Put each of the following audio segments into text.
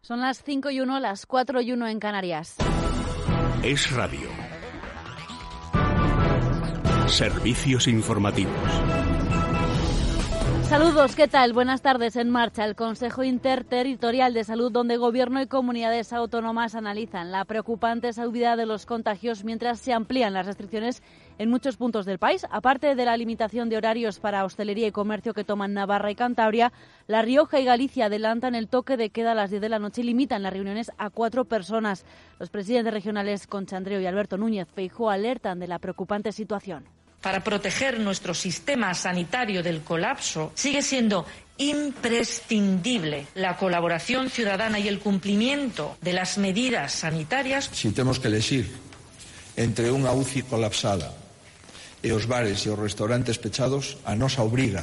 Son las 5:01, las 4:01 en Canarias. Es Radio. Servicios informativos. Saludos, ¿qué tal? Buenas tardes. En marcha el Consejo Interterritorial de Salud, donde Gobierno y comunidades autónomas analizan la preocupante subida de los contagios mientras se amplían las restricciones en muchos puntos del país. Aparte de la limitación de horarios para hostelería y comercio que toman Navarra y Cantabria, La Rioja y Galicia adelantan el toque de queda a las 10 de la noche y limitan las reuniones a 4 personas. Los presidentes regionales Concha Andreu y Alberto Núñez Feijóo alertan de la preocupante situación. Para proteger nuestro sistema sanitario del colapso, sigue siendo imprescindible la colaboración ciudadana y el cumplimiento de las medidas sanitarias. Si temos que elegir entre unha UCI colapsada e os bares e os restaurantes pechados, a nosa obriga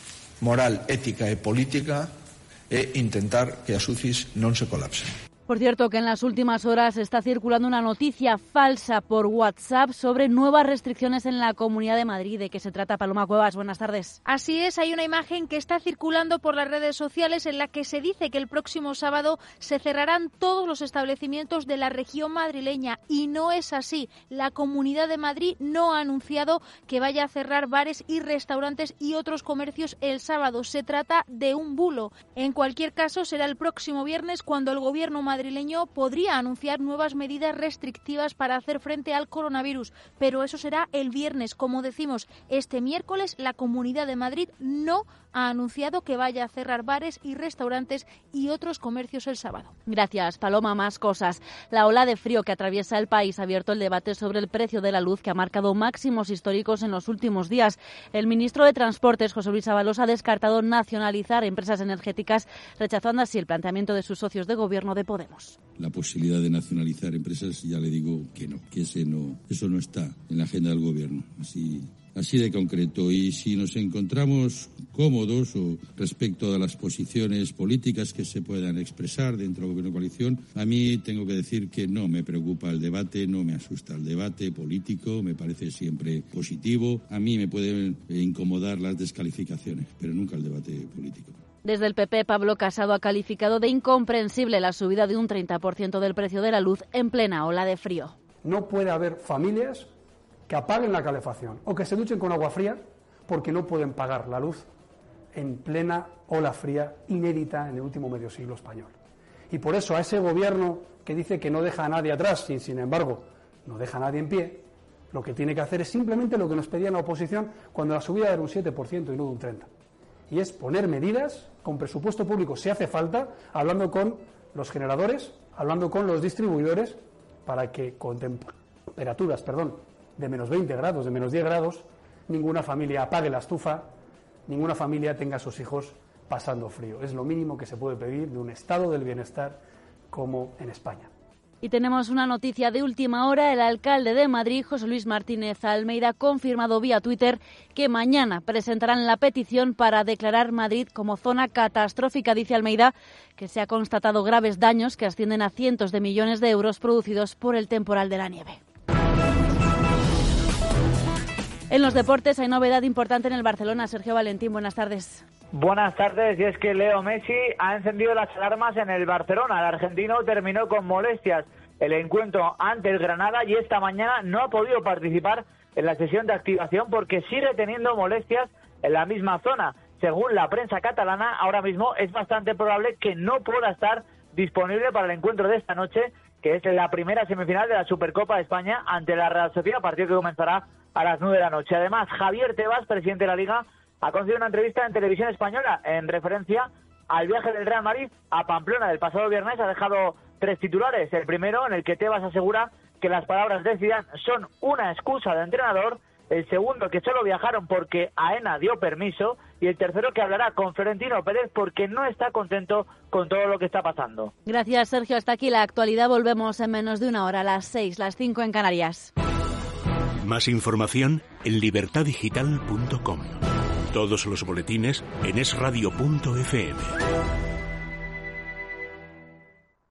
moral, ética e política é intentar que as UCIs non se colapsen. Por cierto, que en las últimas horas está circulando una noticia falsa por WhatsApp sobre nuevas restricciones en la Comunidad de Madrid. ¿De qué se trata, Paloma Cuevas? Buenas tardes. Así es, hay una imagen que está circulando por las redes sociales en la que se dice que el próximo sábado se cerrarán todos los establecimientos de la región madrileña y no es así. La Comunidad de Madrid no ha anunciado que vaya a cerrar bares y restaurantes y otros comercios el sábado. Se trata de un bulo. En cualquier caso, será el próximo viernes cuando el Gobierno madrileño podría anunciar nuevas medidas restrictivas para hacer frente al coronavirus, pero eso será el viernes. Como decimos, este miércoles la Comunidad de Madrid no ha anunciado que vaya a cerrar bares y restaurantes y otros comercios el sábado. Gracias, Paloma. Más cosas. La ola de frío que atraviesa el país ha abierto el debate sobre el precio de la luz, que ha marcado máximos históricos en los últimos días. El ministro de Transportes, José Luis Ábalos, ha descartado nacionalizar empresas energéticas, rechazando así el planteamiento de sus socios de gobierno de Podemos. La posibilidad de nacionalizar empresas, ya le digo que no, que eso no está en la agenda del gobierno. Así de concreto. Y si nos encontramos cómodos o respecto a las posiciones políticas que se puedan expresar dentro del gobierno de coalición, a mí tengo que decir que no me preocupa el debate, no me asusta el debate político, me parece siempre positivo. A mí me pueden incomodar las descalificaciones, pero nunca el debate político. Desde el PP, Pablo Casado ha calificado de incomprensible la subida de un 30% del precio de la luz en plena ola de frío. No puede haber familias que apaguen la calefacción o que se duchen con agua fría porque no pueden pagar la luz en plena ola fría inédita en el último medio siglo español. Y por eso a ese gobierno que dice que no deja a nadie atrás y sin embargo no deja a nadie en pie, lo que tiene que hacer es simplemente lo que nos pedía la oposición cuando la subida era un 7% y no de un 30%. Y es poner medidas con presupuesto público, si hace falta, hablando con los generadores, hablando con los distribuidores, para que con temperaturas, de menos 20 grados, de menos 10 grados, ninguna familia apague la estufa, ninguna familia tenga a sus hijos pasando frío. Es lo mínimo que se puede pedir de un estado del bienestar como en España. Y tenemos una noticia de última hora. El alcalde de Madrid, José Luis Martínez Almeida, ha confirmado vía Twitter que mañana presentarán la petición para declarar Madrid como zona catastrófica. Dice Almeida que se ha constatado graves daños que ascienden a cientos de millones de euros producidos por el temporal de la nieve. En los deportes hay novedad importante en el Barcelona. Sergio Valentín, buenas tardes. Buenas tardes, y es que Leo Messi ha encendido las alarmas en el Barcelona. El argentino terminó con molestias el encuentro ante el Granada y esta mañana no ha podido participar en la sesión de activación porque sigue teniendo molestias en la misma zona. Según la prensa catalana, ahora mismo es bastante probable que no pueda estar disponible para el encuentro de esta noche, que es la primera semifinal de la Supercopa de España ante la Real Sociedad, partido que comenzará a las 9 de la noche. Además, Javier Tebas, presidente de la Liga, ha concedido una entrevista en Televisión Española en referencia al viaje del Real Madrid a Pamplona del pasado viernes. Ha dejado 3 titulares. El primero, en el que Tebas asegura que las palabras de Zidane son una excusa de entrenador. El segundo, que solo viajaron porque AENA dio permiso. Y el tercero, que hablará con Florentino Pérez porque no está contento con todo lo que está pasando. Gracias, Sergio. Hasta aquí la actualidad. Volvemos en menos de una hora, a las 6, las 5 en Canarias. Más información en libertadigital.com. Todos los boletines en esradio.fm.